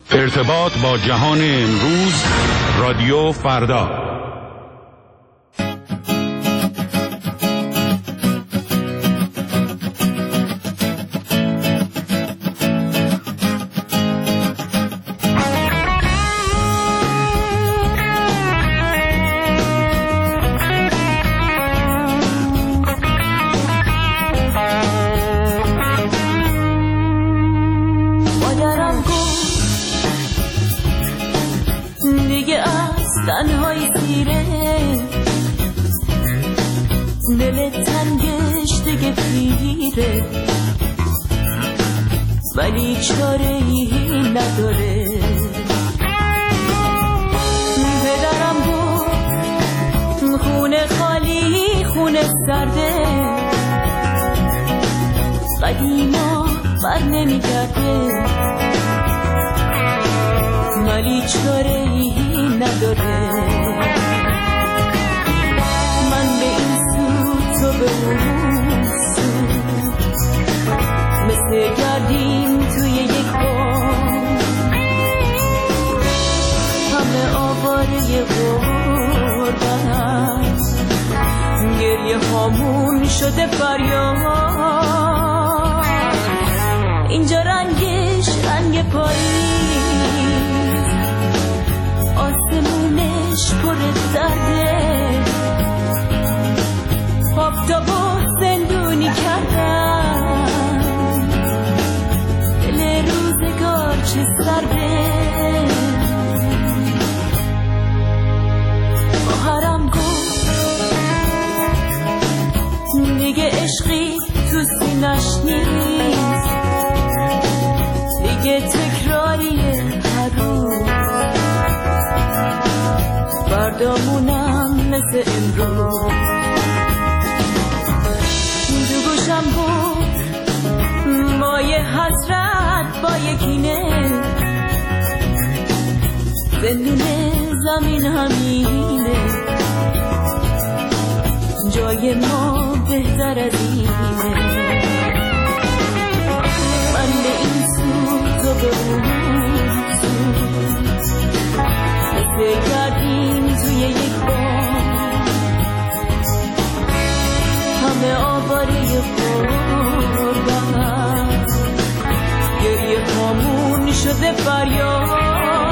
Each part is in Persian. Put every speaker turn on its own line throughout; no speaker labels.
ارتباط با جهان امروز، رادیو فردا.
تنهایی تیره دل تنگش دیگه پیره، ولی چاره ای نداره. پدرم بود خونه خالی، خونه سرده، قدیما بر نمیگرده، ولی چاره ای نداره. من به این سو، تو به اون سو، مثل گردیم توی یک بام، همه آواره غربتن، گریه هامون شده فریاد. اینجا رنگش رنگ پاییز، آسمونش پر درده، آفتابو زندونی کردن، دل روزگار چه سرده. خواهرم گفت دیگه عشقی تو سینش نیست، دیگه تکراریه هر روز، فردامونم مثل امروز. دو گوشم بود مایه حسرت با یکینه، زندون زمین همینه، جای ما بهتر از اینه. من به این سو، تو به اون سو، مثل گردیم توی یک بام، همه آواره غربت، گریه هامون شده فریاد.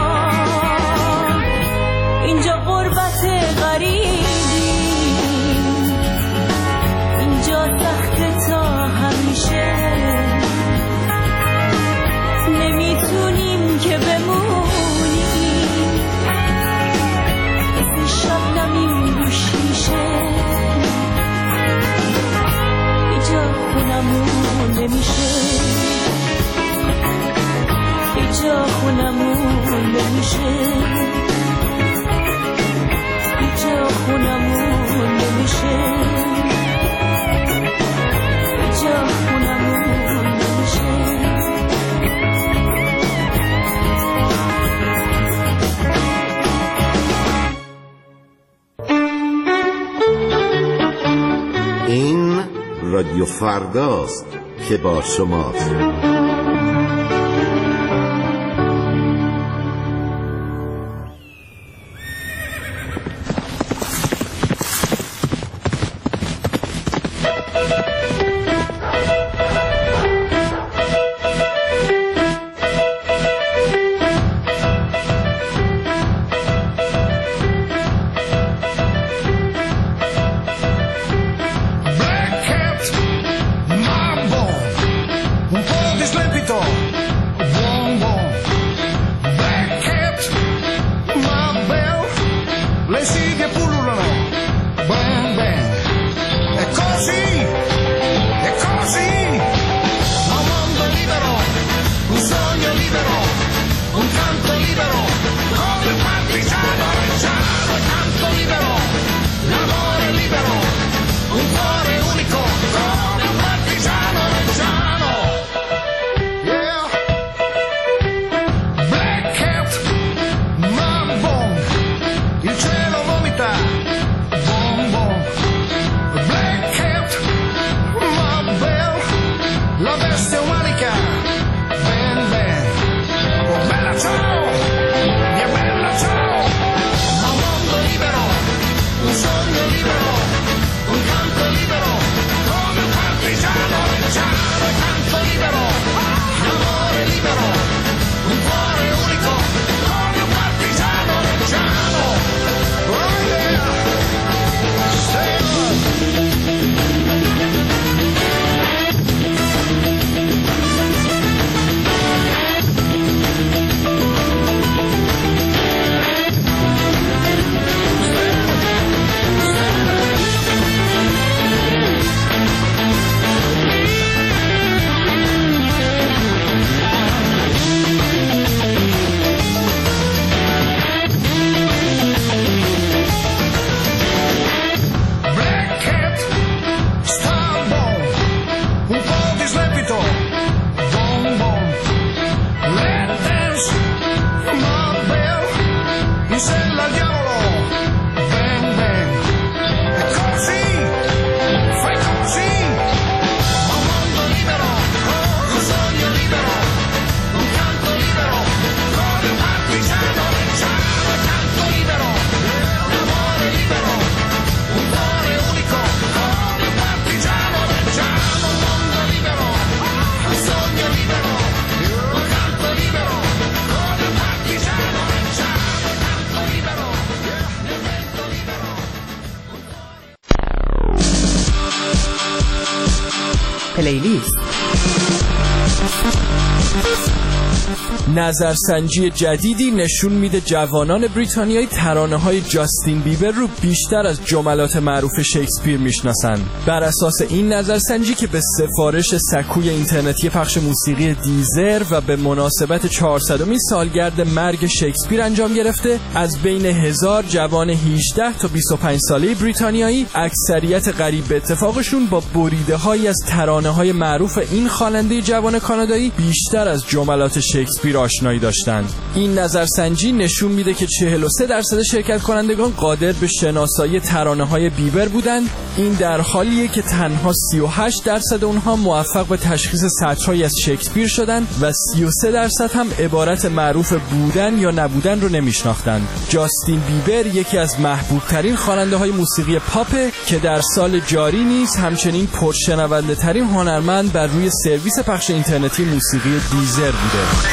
اینجا غربت غریبی، اینجا سخت تا همیشه، نمیتونیم که بمونیم مثل شبنمی رو شیشه. اینجا خونمون نمیشه، اینجا خونمون نمیشه، اینجا خونمون نمیشه، اینجا خونمون نمیشه.
این رادیو فرداست که با شماست.
La bestia umanica, ben ben, oh bella ciao. پلیلیست.
نظرسنجی جدیدی نشون میده جوانان بریتانیایی ترانه‌های جاستین بیبر رو بیشتر از جملات معروف شکسپیر میشناسن. بر اساس این نظرسنجی که به سفارش سکوی اینترنتی پخش موسیقی دیزر و به مناسبت 400مین سالگرد مرگ شکسپیر انجام گرفته، از بین 1000 جوان 18 تا 25 ساله بریتانیایی، اکثریت قریب به اتفاقشون با بریده‌هایی از ترانه‌های معروف این خواننده جوان کانادایی بیشتر از جملات شکسپیر آشنایی داشتند. این نظرسنجی نشون میده که 43% شرکت کنندگان قادر به شناسایی ترانه‌های بیبر بودند. این در حالیه که تنها 38% اونها موفق به تشخیص سطرهایی از شکسپیر شدند و 33% هم عبارت معروف بودن یا نبودن رو نمیشناختند. جاستین بیبر یکی از محبوب ترین خواننده‌های موسیقی پاپ که در سال جاری نیز همچنین پرشنونده ترین هنرمند بر روی سرویس پخش اینترنتی موسیقی دیزر بوده.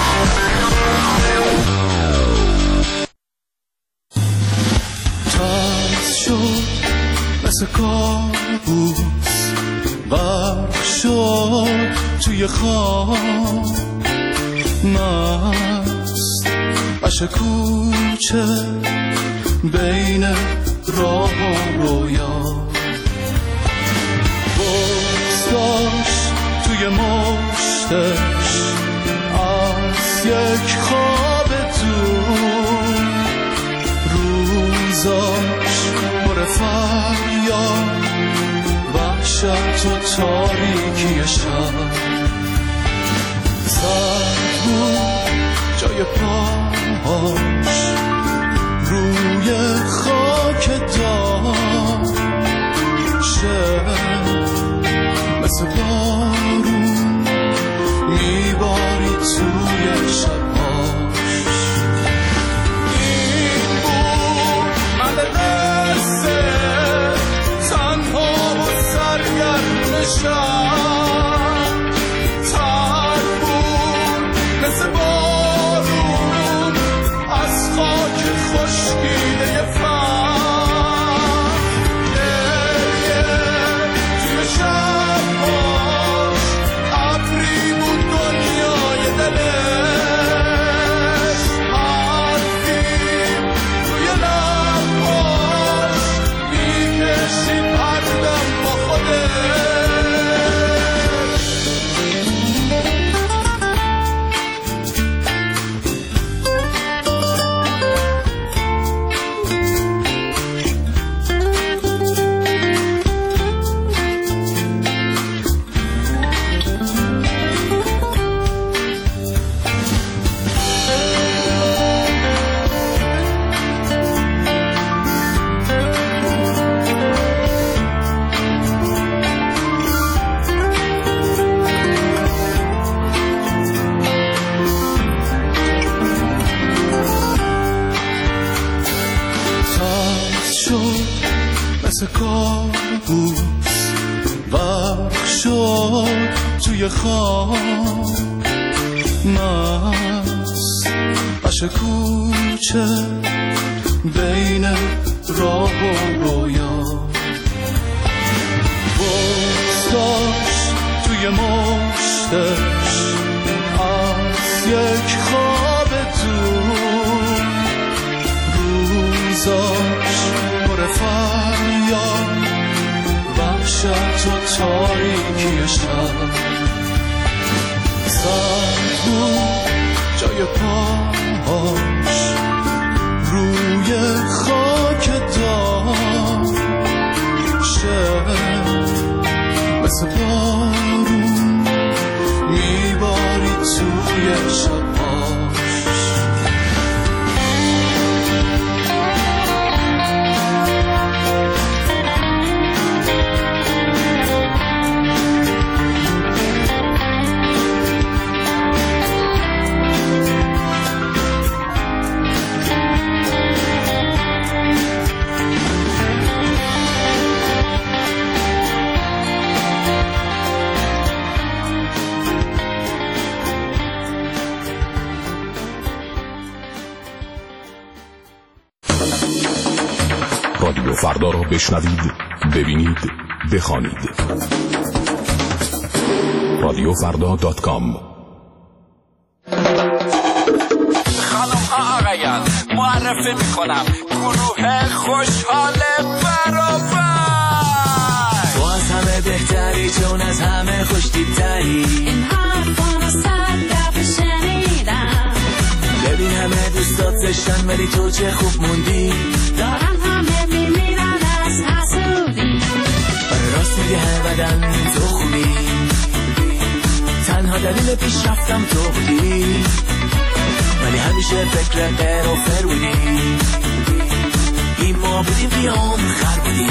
مثل کابوس غرق شد توی خواب، مست عشق کوچه بین راه و رویا، بغض داشت توی مشتش از یک خواب دور، روزاش پر فریاد وحشت و تاریکی شب، زد بود جای پاهاش روی خاک داشت، مثل بارون میباری توی شباش. این بود من قصه تنها و سرگرم شب، تر بود مثل بارون از خاک خشکیده فهم، گریه توی شباش ابری بود دنیای دلش، حرفی روی لباش میکشید هر دم با خودش. مثل کابوس غرق شد توی خواب، مست عشق کوچه بین راه و رویا، بغض داشت توی مشتش از یک خواب دور، روزاش پر فریاد وحشت و تاریکی شب، زد بود جای پاهاش روی خاک داشت، مثل بارون میباری توی شباش.
رادیو فردا را بشنوید، ببینید، بخوانید. رادیوفردا.com.
خانم ها آقایان، معرفی میکنم گروه خوشحال برابر.
تو از همه بهتری، چون از همه خوشتیبتری.
این حرفا رو 100 دفعه شنیدم.
ببین همه دوستات زشتن ولی تو چه خوب موندی.
دارن همه میمیرن از حسودی.
راست میگه هر بدن تو خوبی. تنها دلیل پیشرفتم تو بودی، ولی همیشه فکر غیر و فر بودی. این ما بودیم بیام خر بودیم.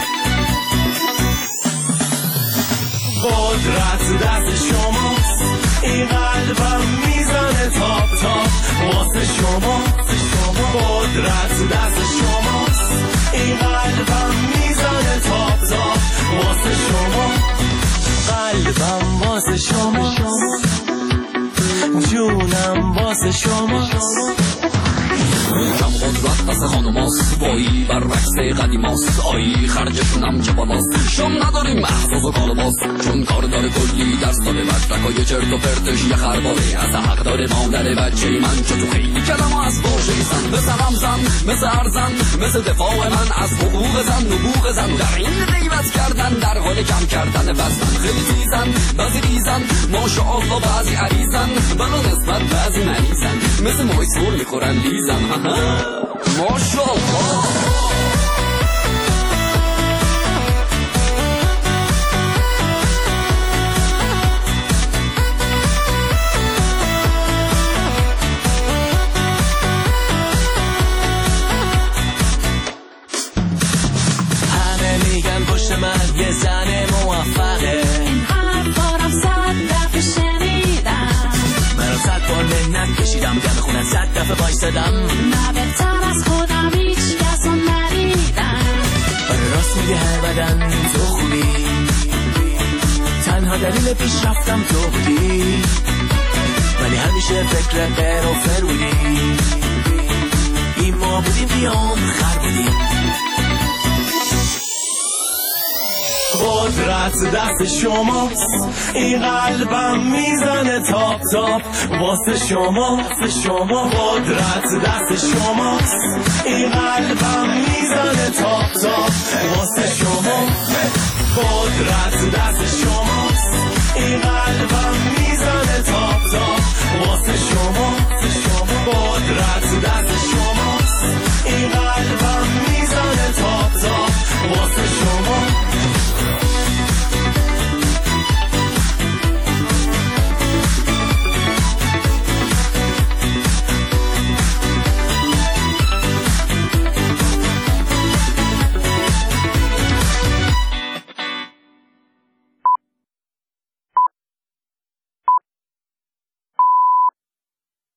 قدرت دست شماست، این قلبم میزنه تاپ تاپ واسه شما. قدرت دست شماست، این قلبم میزنه تاپ تاپ واسه شما. قلبم واسه شما، جونم واسه شما.
کم قدرت دست خانماست، بایی برعکس قدیماست. آیی خرجشونم چه بالاست، شم نداریم احساس و کالباس. چون کار داره کلی درس داره، مدرکای چرت و پرتش یه خرباره. از حق داره مادر بچه من، چه تو خیلی کلم از باشه زن. مثل همزن، مثل ارزن، مثل دفاع من از حقوق زن. نبوغ زن در این غیبت کردن، در حال کم کردن وزن. خیلی تیزن، بعضی ریزن، ماشاءالله بعضی عریزن، بلا نسبت بعضی مریضن. مثل مای سور میخورن لیزن. ماشاءالله.
همه میگن پشت من یه زن موفقه.
این حرفا رو 100 دفعه شنیدم.
منو 100 بار منت کشیدم، دم خونت 100 دفعه بایستدم.
نه بهتر از خودم هیچ کس رو ندیدم.
راست میگه هر بدن تو خوبی. تنها دلیل پیشرفتم تو بودی، ولی همیشه فکر غیر و فر بودی. این ما بودیم بیام خر بودیم. قدرت دست شماست، این قلبم میزنه تاپ تاپ واسه شما. قدرت دست شماست، این قلبم میزنه تاپ تاپ واسه شما. قدرت دست شماست، این قلبم میزنه تاپ تاپ واسه شما.